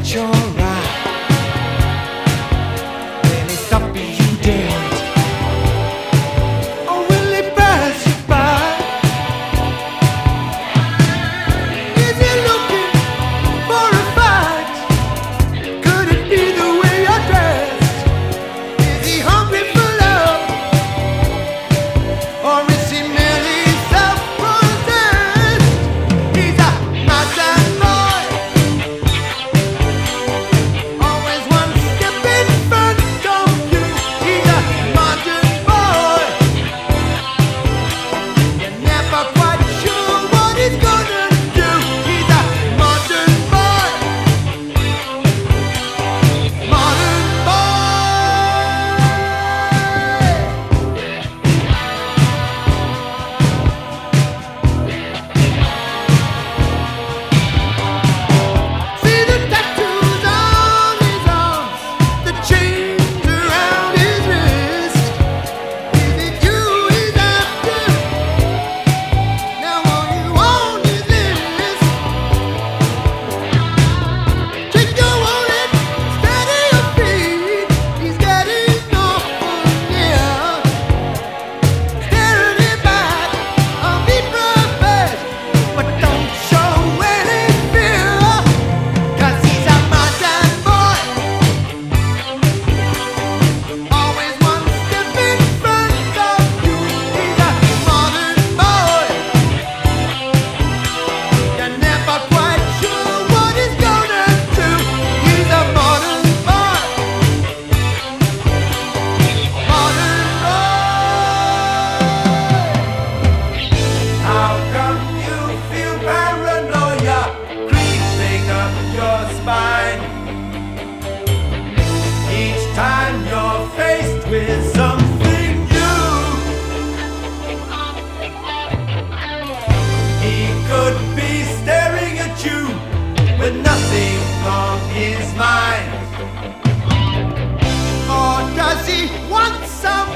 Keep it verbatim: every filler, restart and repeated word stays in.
catch your eye when he stops you dead? Or will he pass you by? Is he looking for a fight? Could it be the way you're dressed? Is he hungry for love? Or is he merely self-possessed? He's a modern boy, always one step in front of you. He's a modern boy, you're never quite sure what he's gonna do. He's a modern boy, modern boy. See the tattoos on his arms, the chains around his wrist. Is it you he's after? Now are you on his list? Take your wallet, steady your feet. He's getting awful near. Stare at him back, I'll be prepared, but don't show any fear. 'Cause he's a modern boy, always one step in front of you. He's a modern boy, you're never quite sure what he's gonna do. He's a modern boy, modern boy. How come you feel paranoia creeping up your spine each time you're faced with something new? He could be staring at you with nothing on his mind. Or does he want some